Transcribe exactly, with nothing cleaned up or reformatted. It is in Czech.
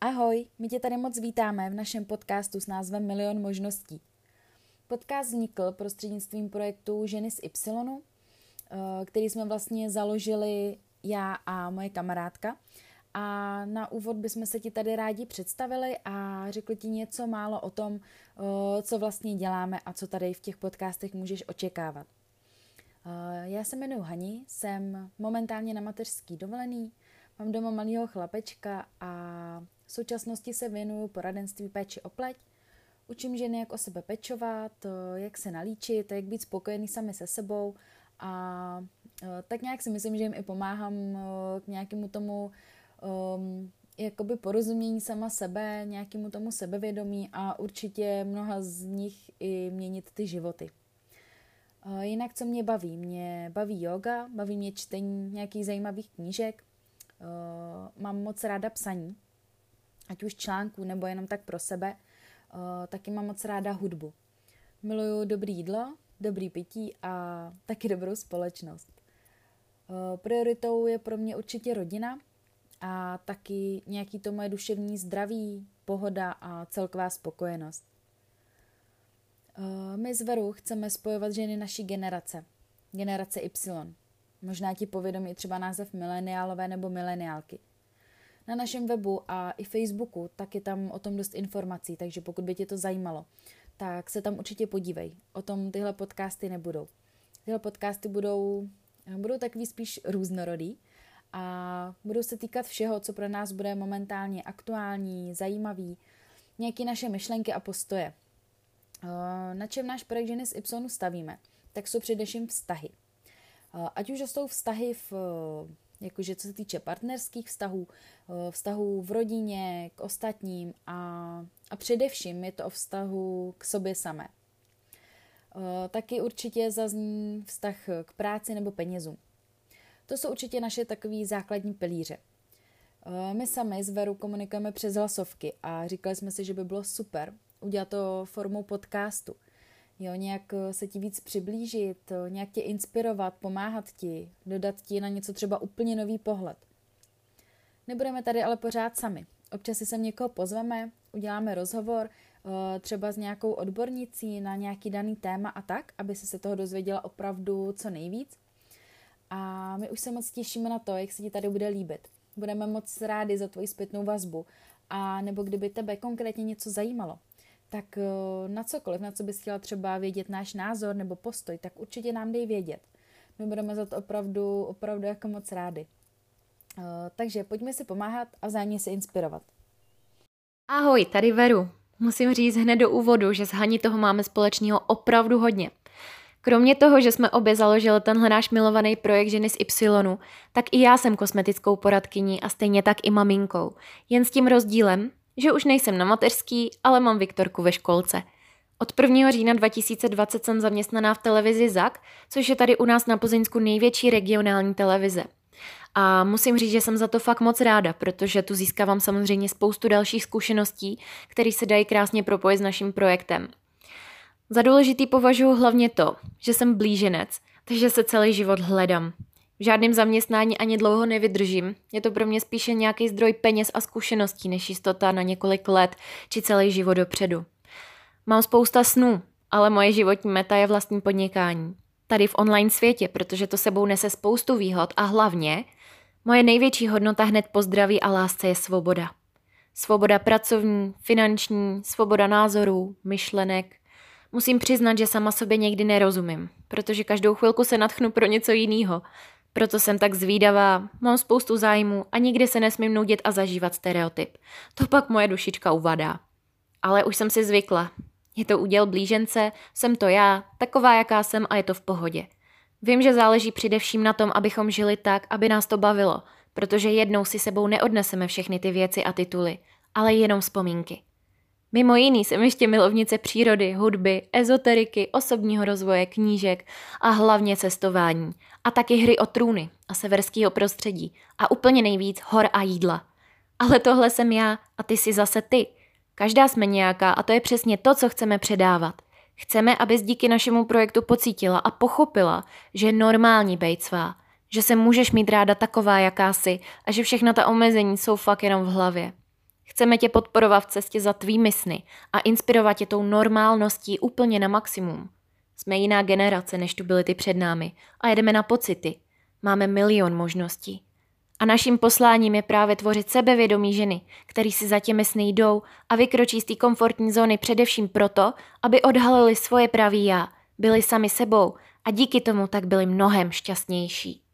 Ahoj, my tě tady moc vítáme v našem podcastu s názvem Milion možností. Podcast vznikl prostřednictvím projektu Ženy z Y, který jsme vlastně založili já a moje kamarádka. A na úvod bychom se ti tady rádi představili a řekli ti něco málo o tom, co vlastně děláme a co tady v těch podcastech můžeš očekávat. Já se jmenuji Hani, jsem momentálně na mateřský dovolený, mám doma malýho chlapečka a v současnosti se věnuju poradenství péči o pleť. Učím ženy, jak o sebe pečovat, jak se nalíčit, jak být spokojený sami se sebou a tak nějak si myslím, že jim i pomáhám k nějakému tomu um, jakoby porozumění sama sebe, nějakému tomu sebevědomí a určitě mnoha z nich i měnit ty životy. Jinak, co mě baví? Mě baví yoga, baví mě čtení nějakých zajímavých knížek, mám moc ráda psaní, ať už článků nebo jenom tak pro sebe, taky mám moc ráda hudbu. Miluju dobrý jídlo, dobrý pití a taky dobrou společnost. Prioritou je pro mě určitě rodina a taky nějaký to moje duševní zdraví, pohoda a celková spokojenost. My z Veru chceme spojovat ženy naší generace, generace Y. Možná ti povědomí třeba název mileniálové nebo mileniálky. Na našem webu a i Facebooku tak je tam o tom dost informací, takže pokud by tě to zajímalo, tak se tam určitě podívej. O tom tyhle podcasty nebudou. Tyhle podcasty budou, budou takový spíš různorodý a budou se týkat všeho, co pro nás bude momentálně aktuální, zajímavý, nějaké naše myšlenky a postoje. Na čem náš projekt Ženy z Y stavíme, tak jsou především vztahy. Ať už jsou vztahy v, jakože co se týče partnerských vztahů, vztahů v rodině, k ostatním a, a především je to o vztahu k sobě samé. Taky určitě zazní vztah k práci nebo penězům. To jsou určitě naše takový základní pilíře. My sami z Veru komunikujeme přes hlasovky a říkali jsme si, že by bylo super udělat to formou podcastu. Jo, nějak se ti víc přiblížit, nějak tě inspirovat, pomáhat ti, dodat ti na něco třeba úplně nový pohled. Nebudeme tady ale pořád sami. Občas si sem někoho pozveme, uděláme rozhovor, třeba s nějakou odbornicí na nějaký daný téma a tak, aby si se toho dozvěděla opravdu co nejvíc. A my už se moc těšíme na to, jak se ti tady bude líbit. Budeme moc rádi za tvoji zpětnou vazbu a nebo kdyby tebe konkrétně něco zajímalo, tak na cokoliv, na co bys chtěla třeba vědět náš názor nebo postoj, tak určitě nám dej vědět. My budeme za to opravdu, opravdu jako moc rádi. Takže pojďme si pomáhat a vzájemně se inspirovat. Ahoj, tady Veru. Musím říct hned do úvodu, že s Haní toho máme společného opravdu hodně. Kromě toho, že jsme obě založili tenhle náš milovaný projekt Ženy z Y, tak i já jsem kosmetickou poradkyní a stejně tak i maminkou. Jen s tím rozdílem, že už nejsem na mateřský, ale mám Viktorku ve školce. Od prvního října dva tisíce dvacet jsem zaměstnaná v televizi Zak, což je tady u nás na Plzeňsku největší regionální televize. A musím říct, že jsem za to fakt moc ráda, protože tu získávám samozřejmě spoustu dalších zkušeností, které se dají krásně propojit s naším projektem. Za důležitý považuji hlavně to, že jsem blíženec, takže se celý život hledám. V žádném zaměstnání ani dlouho nevydržím, je to pro mě spíše nějaký zdroj peněz a zkušeností než jistota na několik let či celý život dopředu. Mám spousta snů, ale moje životní meta je vlastní podnikání. Tady v online světě, protože to sebou nese spoustu výhod a hlavně moje největší hodnota hned po zdraví a lásce je svoboda. Svoboda pracovní, finanční, svoboda názorů, myšlenek. Musím přiznat, že sama sobě někdy nerozumím, protože každou chvilku se nadchnu pro něco jiného. Proto jsem tak zvídavá, mám spoustu zájmů a nikdy se nesmím nudit a zažívat stereotyp. To pak moje dušička uvadá. Ale už jsem si zvykla. Je to úděl blížence, jsem to já, taková jaká jsem a je to v pohodě. Vím, že záleží především na tom, abychom žili tak, aby nás to bavilo, protože jednou si sebou neodneseme všechny ty věci a tituly, ale jenom vzpomínky. Mimo jiný jsem ještě milovnice přírody, hudby, ezoteriky, osobního rozvoje, knížek a hlavně cestování. A taky hry o trůny a severského prostředí a úplně nejvíc hor a jídla. Ale tohle jsem já a ty jsi zase ty. Každá jsme nějaká a to je přesně to, co chceme předávat. Chceme, abys díky našemu projektu pocítila a pochopila, že je normální bejt svá, že se můžeš mít ráda taková, jaká jsi a že všechna ta omezení jsou fakt jenom v hlavě. Chceme tě podporovat v cestě za tvými sny a inspirovat tě tou normálností úplně na maximum. Jsme jiná generace, než tu byly ty před námi a jedeme na pocity. Máme milion možností. A naším posláním je právě tvořit sebevědomí ženy, který si za těmi sny jdou a vykročí z té komfortní zóny především proto, aby odhalili svoje pravý já, byli sami sebou a díky tomu tak byli mnohem šťastnější.